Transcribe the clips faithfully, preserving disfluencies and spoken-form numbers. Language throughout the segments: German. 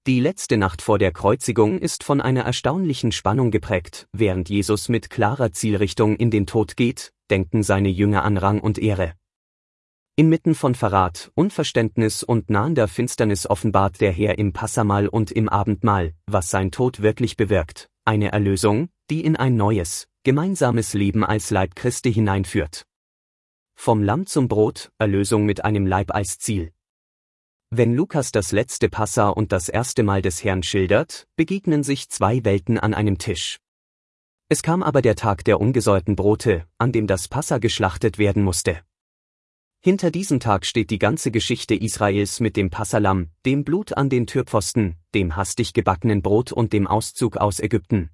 Die letzte Nacht vor der Kreuzigung ist von einer erstaunlichen Spannung geprägt. Während Jesus mit klarer Zielrichtung in den Tod geht, denken seine Jünger an Rang und Ehre. Inmitten von Verrat, Unverständnis und nahender Finsternis offenbart der Herr im Passahmahl und im Abendmahl, was sein Tod wirklich bewirkt: eine Erlösung, die in ein neues, gemeinsames Leben als Leib Christi hineinführt. Vom Lamm zum Brot, Erlösung mit einem Leib als Ziel. Wenn Lukas das letzte Passa und das erste Mahl des Herrn schildert, begegnen sich zwei Welten an einem Tisch. Es kam aber der Tag der ungesäuerten Brote, an dem das Passa geschlachtet werden musste. Hinter diesem Tag steht die ganze Geschichte Israels mit dem Passalamm, dem Blut an den Türpfosten, dem hastig gebackenen Brot und dem Auszug aus Ägypten.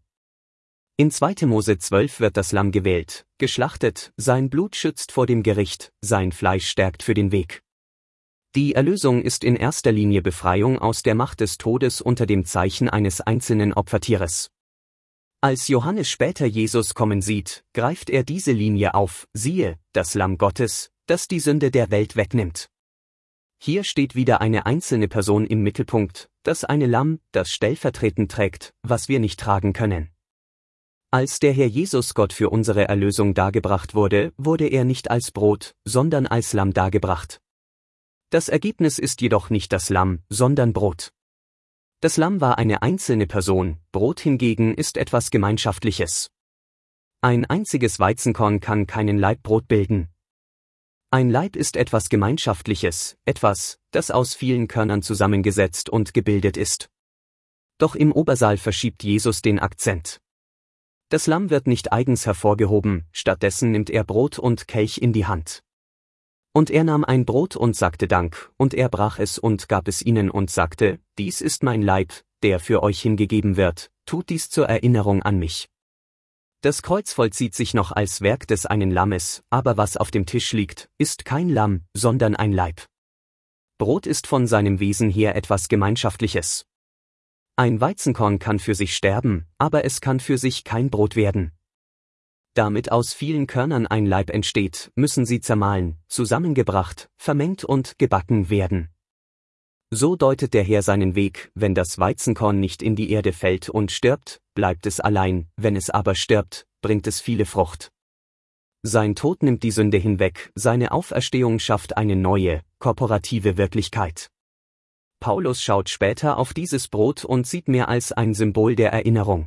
In zweiter Mose zwölf wird das Lamm gewählt, geschlachtet, sein Blut schützt vor dem Gericht, sein Fleisch stärkt für den Weg. Die Erlösung ist in erster Linie Befreiung aus der Macht des Todes unter dem Zeichen eines einzelnen Opfertieres. Als Johannes später Jesus kommen sieht, greift er diese Linie auf: Siehe, das Lamm Gottes, das die Sünde der Welt wegnimmt. Hier steht wieder eine einzelne Person im Mittelpunkt, das eine Lamm, das stellvertretend trägt, was wir nicht tragen können. Als der Herr Jesus Gott für unsere Erlösung dargebracht wurde, wurde er nicht als Brot, sondern als Lamm dargebracht. Das Ergebnis ist jedoch nicht das Lamm, sondern Brot. Das Lamm war eine einzelne Person, Brot hingegen ist etwas Gemeinschaftliches. Ein einziges Weizenkorn kann keinen Laib Brot bilden. Ein Leib ist etwas Gemeinschaftliches, etwas, das aus vielen Körnern zusammengesetzt und gebildet ist. Doch im Obersaal verschiebt Jesus den Akzent. Das Lamm wird nicht eigens hervorgehoben, stattdessen nimmt er Brot und Kelch in die Hand. Und er nahm ein Brot und sagte Dank, und er brach es und gab es ihnen und sagte: Dies ist mein Leib, der für euch hingegeben wird, tut dies zur Erinnerung an mich. Das Kreuz vollzieht sich noch als Werk des einen Lammes, aber was auf dem Tisch liegt, ist kein Lamm, sondern ein Leib. Brot ist von seinem Wesen her etwas Gemeinschaftliches. Ein Weizenkorn kann für sich sterben, aber es kann für sich kein Brot werden. Damit aus vielen Körnern ein Leib entsteht, müssen sie zermahlen, zusammengebracht, vermengt und gebacken werden. So deutet der Herr seinen Weg: Wenn das Weizenkorn nicht in die Erde fällt und stirbt, bleibt es allein, wenn es aber stirbt, bringt es viele Frucht. Sein Tod nimmt die Sünde hinweg, seine Auferstehung schafft eine neue, korporative Wirklichkeit. Paulus schaut später auf dieses Brot und sieht mehr als ein Symbol der Erinnerung.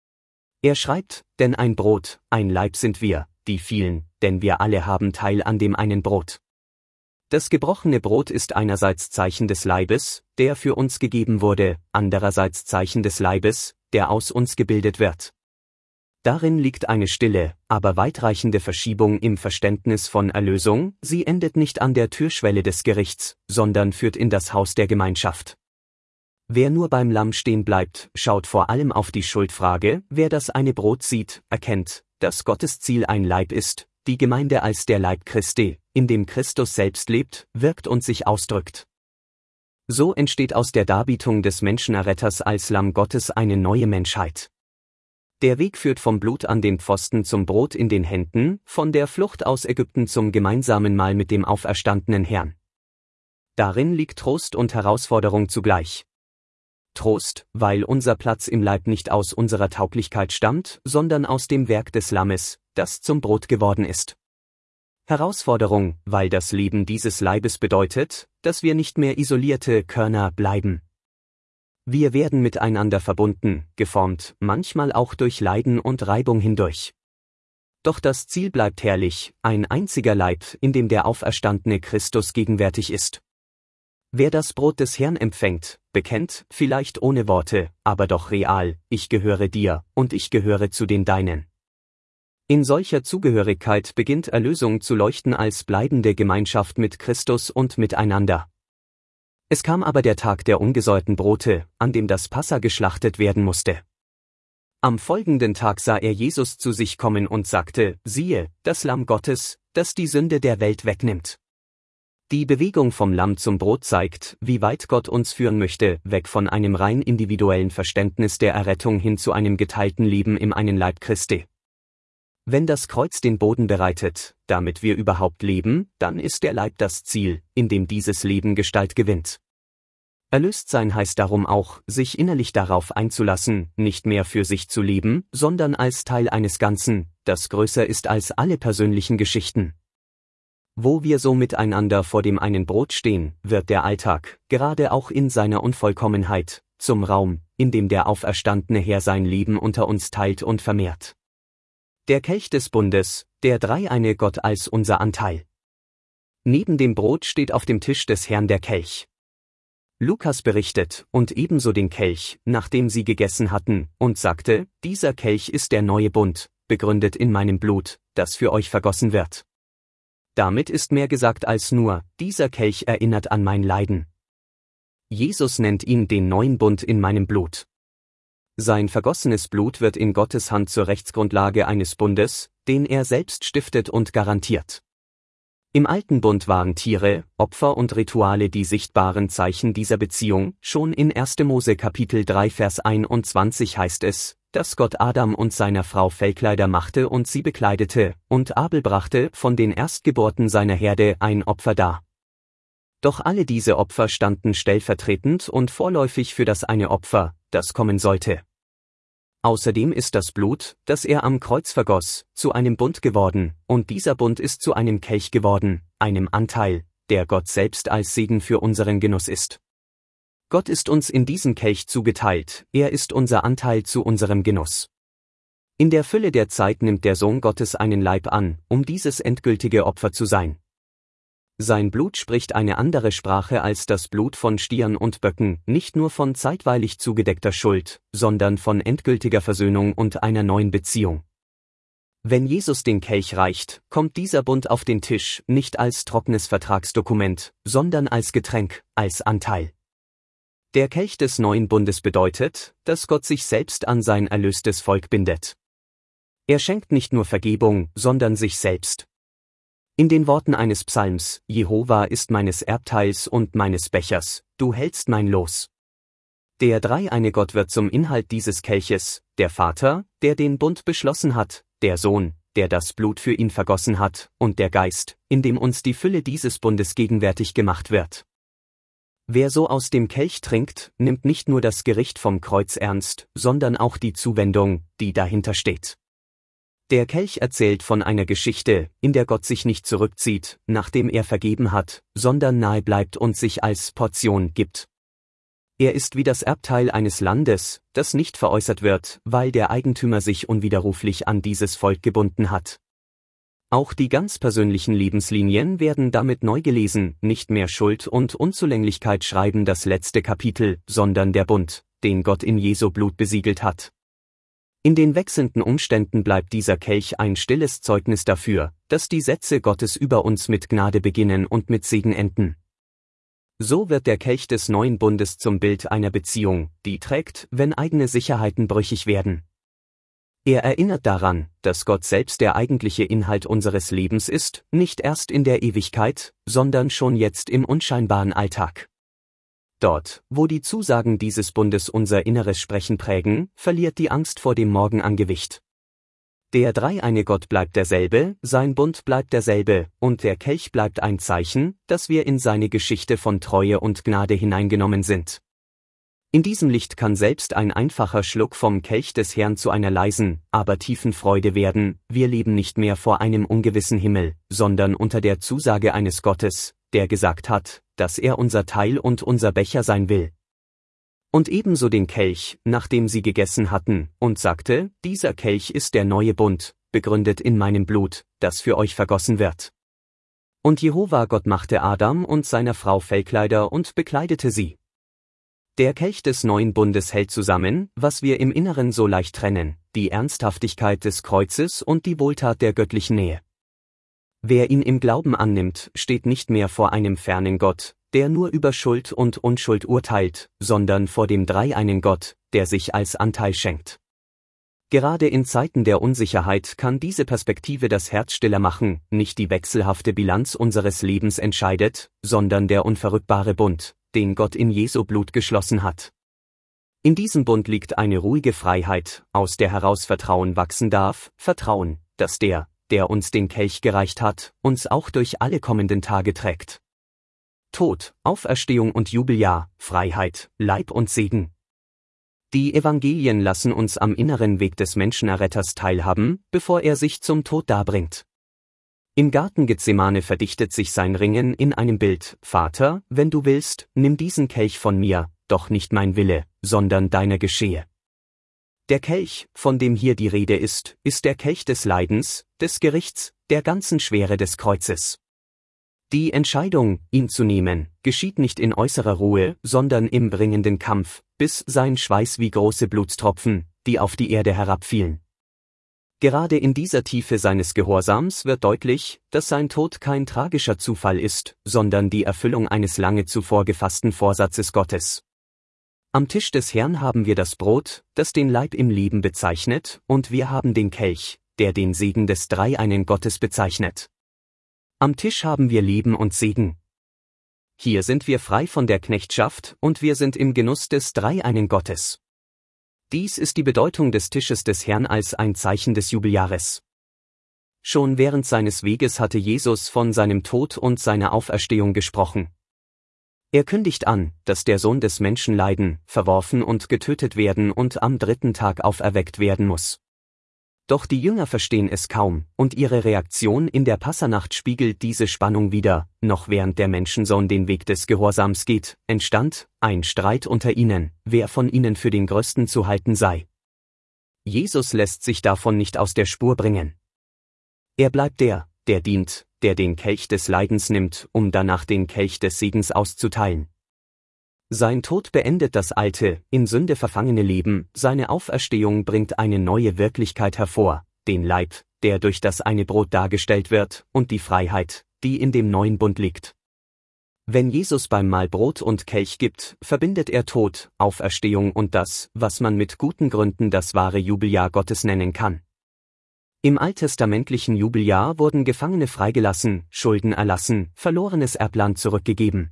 Er schreibt: Denn ein Brot, ein Leib sind wir, die vielen, denn wir alle haben Teil an dem einen Brot. Das gebrochene Brot ist einerseits Zeichen des Leibes, der für uns gegeben wurde, andererseits Zeichen des Leibes, der aus uns gebildet wird. Darin liegt eine stille, aber weitreichende Verschiebung im Verständnis von Erlösung: Sie endet nicht an der Türschwelle des Gerichts, sondern führt in das Haus der Gemeinschaft. Wer nur beim Lamm stehen bleibt, schaut vor allem auf die Schuldfrage. Wer das eine Brot sieht, erkennt, dass Gottes Ziel ein Leib ist, die Gemeinde als der Leib Christi, in dem Christus selbst lebt, wirkt und sich ausdrückt. So entsteht aus der Darbietung des Menschenerretters als Lamm Gottes eine neue Menschheit. Der Weg führt vom Blut an den Pfosten zum Brot in den Händen, von der Flucht aus Ägypten zum gemeinsamen Mahl mit dem auferstandenen Herrn. Darin liegt Trost und Herausforderung zugleich. Trost, weil unser Platz im Leib nicht aus unserer Tauglichkeit stammt, sondern aus dem Werk des Lammes, das zum Brot geworden ist. Herausforderung, weil das Leben dieses Leibes bedeutet, dass wir nicht mehr isolierte Körner bleiben. Wir werden miteinander verbunden, geformt, manchmal auch durch Leiden und Reibung hindurch. Doch das Ziel bleibt herrlich: ein einziger Leib, in dem der auferstandene Christus gegenwärtig ist. Wer das Brot des Herrn empfängt, bekennt, vielleicht ohne Worte, aber doch real: Ich gehöre dir, und ich gehöre zu den Deinen. In solcher Zugehörigkeit beginnt Erlösung zu leuchten als bleibende Gemeinschaft mit Christus und miteinander. Es kam aber der Tag der ungesäuerten Brote, an dem das Passa geschlachtet werden musste. Am folgenden Tag sah er Jesus zu sich kommen und sagte: Siehe, das Lamm Gottes, das die Sünde der Welt wegnimmt. Die Bewegung vom Lamm zum Brot zeigt, wie weit Gott uns führen möchte, weg von einem rein individuellen Verständnis der Errettung hin zu einem geteilten Leben im einen Leib Christi. Wenn das Kreuz den Boden bereitet, damit wir überhaupt leben, dann ist der Leib das Ziel, in dem dieses Leben Gestalt gewinnt. Erlöstsein heißt darum auch, sich innerlich darauf einzulassen, nicht mehr für sich zu leben, sondern als Teil eines Ganzen, das größer ist als alle persönlichen Geschichten. Wo wir so miteinander vor dem einen Brot stehen, wird der Alltag, gerade auch in seiner Unvollkommenheit, zum Raum, in dem der auferstandene Herr sein Leben unter uns teilt und vermehrt. Der Kelch des Bundes, der dreieine Gott als unser Anteil. Neben dem Brot steht auf dem Tisch des Herrn der Kelch. Lukas berichtet, und ebenso den Kelch, nachdem sie gegessen hatten, und sagte, dieser Kelch ist der neue Bund, begründet in meinem Blut, das für euch vergossen wird. Damit ist mehr gesagt als nur, dieser Kelch erinnert an mein Leiden. Jesus nennt ihn den neuen Bund in meinem Blut. Sein vergossenes Blut wird in Gottes Hand zur Rechtsgrundlage eines Bundes, den er selbst stiftet und garantiert. Im alten Bund waren Tiere, Opfer und Rituale die sichtbaren Zeichen dieser Beziehung. Schon in erster Mose Kapitel drei Vers einundzwanzig heißt es, dass Gott Adam und seiner Frau Fellkleider machte und sie bekleidete, und Abel brachte von den Erstgeborten seiner Herde ein Opfer dar. Doch alle diese Opfer standen stellvertretend und vorläufig für das eine Opfer, das kommen sollte. Außerdem ist das Blut, das er am Kreuz vergoss, zu einem Bund geworden, und dieser Bund ist zu einem Kelch geworden, einem Anteil, der Gott selbst als Segen für unseren Genuss ist. Gott ist uns in diesem Kelch zugeteilt, er ist unser Anteil zu unserem Genuss. In der Fülle der Zeit nimmt der Sohn Gottes einen Leib an, um dieses endgültige Opfer zu sein. Sein Blut spricht eine andere Sprache als das Blut von Stieren und Böcken, nicht nur von zeitweilig zugedeckter Schuld, sondern von endgültiger Versöhnung und einer neuen Beziehung. Wenn Jesus den Kelch reicht, kommt dieser Bund auf den Tisch, nicht als trockenes Vertragsdokument, sondern als Getränk, als Anteil. Der Kelch des neuen Bundes bedeutet, dass Gott sich selbst an sein erlöstes Volk bindet. Er schenkt nicht nur Vergebung, sondern sich selbst. In den Worten eines Psalms, Jehova ist meines Erbteils und meines Bechers, du hältst mein Los. Der dreieine Gott wird zum Inhalt dieses Kelches, der Vater, der den Bund beschlossen hat, der Sohn, der das Blut für ihn vergossen hat, und der Geist, in dem uns die Fülle dieses Bundes gegenwärtig gemacht wird. Wer so aus dem Kelch trinkt, nimmt nicht nur das Gericht vom Kreuz ernst, sondern auch die Zuwendung, die dahinter steht. Der Kelch erzählt von einer Geschichte, in der Gott sich nicht zurückzieht, nachdem er vergeben hat, sondern nahe bleibt und sich als Portion gibt. Er ist wie das Erbteil eines Landes, das nicht veräußert wird, weil der Eigentümer sich unwiderruflich an dieses Volk gebunden hat. Auch die ganz persönlichen Lebenslinien werden damit neu gelesen, nicht mehr Schuld und Unzulänglichkeit schreiben das letzte Kapitel, sondern der Bund, den Gott in Jesu Blut besiegelt hat. In den wechselnden Umständen bleibt dieser Kelch ein stilles Zeugnis dafür, dass die Sätze Gottes über uns mit Gnade beginnen und mit Segen enden. So wird der Kelch des neuen Bundes zum Bild einer Beziehung, die trägt, wenn eigene Sicherheiten brüchig werden. Er erinnert daran, dass Gott selbst der eigentliche Inhalt unseres Lebens ist, nicht erst in der Ewigkeit, sondern schon jetzt im unscheinbaren Alltag. Dort, wo die Zusagen dieses Bundes unser inneres Sprechen prägen, verliert die Angst vor dem Morgen an Gewicht. Der dreieine Gott bleibt derselbe, sein Bund bleibt derselbe, und der Kelch bleibt ein Zeichen, dass wir in seine Geschichte von Treue und Gnade hineingenommen sind. In diesem Licht kann selbst ein einfacher Schluck vom Kelch des Herrn zu einer leisen, aber tiefen Freude werden. Wir leben nicht mehr vor einem ungewissen Himmel, sondern unter der Zusage eines Gottes, der gesagt hat, dass er unser Teil und unser Becher sein will. Und ebenso den Kelch, nachdem sie gegessen hatten, und sagte, dieser Kelch ist der neue Bund, begründet in meinem Blut, das für euch vergossen wird. Und Jehova Gott machte Adam und seiner Frau Fellkleider und bekleidete sie. Der Kelch des neuen Bundes hält zusammen, was wir im Inneren so leicht trennen, die Ernsthaftigkeit des Kreuzes und die Wohltat der göttlichen Nähe. Wer ihn im Glauben annimmt, steht nicht mehr vor einem fernen Gott, der nur über Schuld und Unschuld urteilt, sondern vor dem dreieinen Gott, der sich als Anteil schenkt. Gerade in Zeiten der Unsicherheit kann diese Perspektive das Herz stiller machen, nicht die wechselhafte Bilanz unseres Lebens entscheidet, sondern der unverrückbare Bund, den Gott in Jesu Blut geschlossen hat. In diesem Bund liegt eine ruhige Freiheit, aus der heraus Vertrauen wachsen darf, Vertrauen, dass der, der uns den Kelch gereicht hat, uns auch durch alle kommenden Tage trägt. Tod, Auferstehung und Jubeljahr, Freiheit, Leib und Segen. Die Evangelien lassen uns am inneren Weg des Menschenerretters teilhaben, bevor er sich zum Tod darbringt. Im Garten Gethsemane verdichtet sich sein Ringen in einem Bild: Vater, wenn du willst, nimm diesen Kelch von mir, doch nicht mein Wille, sondern deiner geschehe. Der Kelch, von dem hier die Rede ist, ist der Kelch des Leidens, des Gerichts, der ganzen Schwere des Kreuzes. Die Entscheidung, ihn zu nehmen, geschieht nicht in äußerer Ruhe, sondern im dringenden Kampf, bis sein Schweiß wie große Blutstropfen, die auf die Erde herabfielen. Gerade in dieser Tiefe seines Gehorsams wird deutlich, dass sein Tod kein tragischer Zufall ist, sondern die Erfüllung eines lange zuvor gefassten Vorsatzes Gottes. Am Tisch des Herrn haben wir das Brot, das den Leib im Leben bezeichnet, und wir haben den Kelch, der den Segen des Dreieinen Gottes bezeichnet. Am Tisch haben wir Leben und Segen. Hier sind wir frei von der Knechtschaft und wir sind im Genuss des Dreieinen Gottes. Dies ist die Bedeutung des Tisches des Herrn als ein Zeichen des Jubeljahres. Schon während seines Weges hatte Jesus von seinem Tod und seiner Auferstehung gesprochen. Er kündigt an, dass der Sohn des Menschen leiden, verworfen und getötet werden und am dritten Tag auferweckt werden muss. Doch die Jünger verstehen es kaum, und ihre Reaktion in der Passahnacht spiegelt diese Spannung wider. Noch während der Menschensohn den Weg des Gehorsams geht, entstand ein Streit unter ihnen, wer von ihnen für den Größten zu halten sei. Jesus lässt sich davon nicht aus der Spur bringen. Er bleibt der, der dient, der den Kelch des Leidens nimmt, um danach den Kelch des Segens auszuteilen. Sein Tod beendet das alte, in Sünde verfangene Leben, seine Auferstehung bringt eine neue Wirklichkeit hervor, den Leib, der durch das eine Brot dargestellt wird, und die Freiheit, die in dem neuen Bund liegt. Wenn Jesus beim Mahl Brot und Kelch gibt, verbindet er Tod, Auferstehung und das, was man mit guten Gründen das wahre Jubeljahr Gottes nennen kann. Im alttestamentlichen Jubeljahr wurden Gefangene freigelassen, Schulden erlassen, verlorenes Erbland zurückgegeben.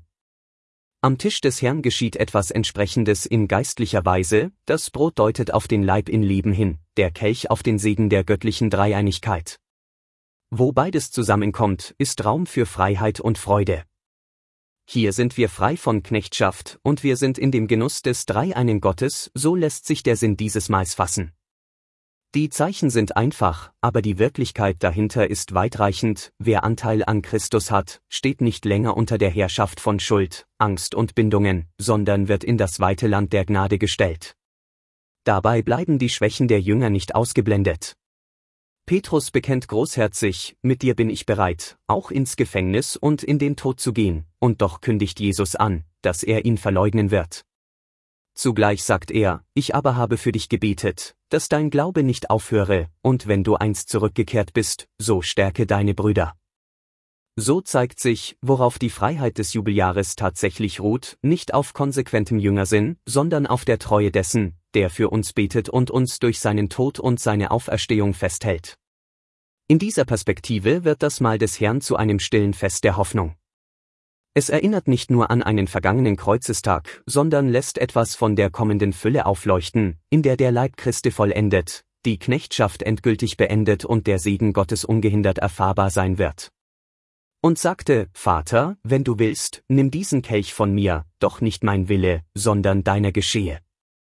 Am Tisch des Herrn geschieht etwas Entsprechendes in geistlicher Weise, das Brot deutet auf den Leib in Leben hin, der Kelch auf den Segen der göttlichen Dreieinigkeit. Wo beides zusammenkommt, ist Raum für Freiheit und Freude. Hier sind wir frei von Knechtschaft und wir sind in dem Genuss des Dreieinen Gottes, so lässt sich der Sinn dieses Mahls fassen. Die Zeichen sind einfach, aber die Wirklichkeit dahinter ist weitreichend. Wer Anteil an Christus hat, steht nicht länger unter der Herrschaft von Schuld, Angst und Bindungen, sondern wird in das weite Land der Gnade gestellt. Dabei bleiben die Schwächen der Jünger nicht ausgeblendet. Petrus bekennt großherzig: Mit dir bin ich bereit, auch ins Gefängnis und in den Tod zu gehen, und doch kündigt Jesus an, dass er ihn verleugnen wird. Zugleich sagt er: Ich aber habe für dich gebetet, dass dein Glaube nicht aufhöre, und wenn du einst zurückgekehrt bist, so stärke deine Brüder. So zeigt sich, worauf die Freiheit des Jubeljahres tatsächlich ruht, nicht auf konsequentem Jüngersinn, sondern auf der Treue dessen, der für uns betet und uns durch seinen Tod und seine Auferstehung festhält. In dieser Perspektive wird das Mahl des Herrn zu einem stillen Fest der Hoffnung. Es erinnert nicht nur an einen vergangenen Kreuzestag, sondern lässt etwas von der kommenden Fülle aufleuchten, in der der Leib Christi vollendet, die Knechtschaft endgültig beendet und der Segen Gottes ungehindert erfahrbar sein wird. Und sagte: Vater, wenn du willst, nimm diesen Kelch von mir, doch nicht mein Wille, sondern deiner geschehe.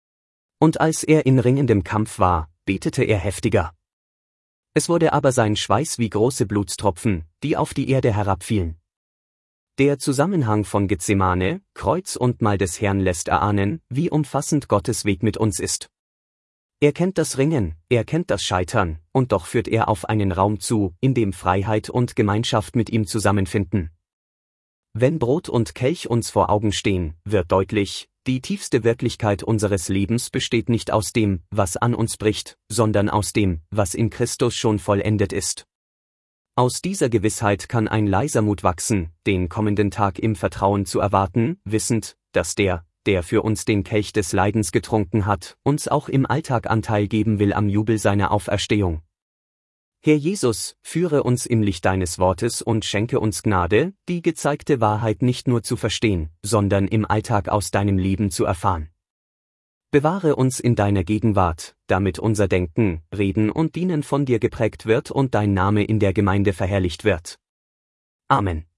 Und als er in ringendem Kampf war, betete er heftiger. Es wurde aber sein Schweiß wie große Blutstropfen, die auf die Erde herabfielen. Der Zusammenhang von Gethsemane, Kreuz und Mahl des Herrn lässt erahnen, wie umfassend Gottes Weg mit uns ist. Er kennt das Ringen, er kennt das Scheitern, und doch führt er auf einen Raum zu, in dem Freiheit und Gemeinschaft mit ihm zusammenfinden. Wenn Brot und Kelch uns vor Augen stehen, wird deutlich: Die tiefste Wirklichkeit unseres Lebens besteht nicht aus dem, was an uns bricht, sondern aus dem, was in Christus schon vollendet ist. Aus dieser Gewissheit kann ein leiser Mut wachsen, den kommenden Tag im Vertrauen zu erwarten, wissend, dass der, der für uns den Kelch des Leidens getrunken hat, uns auch im Alltag Anteil geben will am Jubel seiner Auferstehung. Herr Jesus, führe uns im Licht deines Wortes und schenke uns Gnade, die gezeigte Wahrheit nicht nur zu verstehen, sondern im Alltag aus deinem Leben zu erfahren. Bewahre uns in deiner Gegenwart, damit unser Denken, Reden und Dienen von dir geprägt wird und dein Name in der Gemeinde verherrlicht wird. Amen.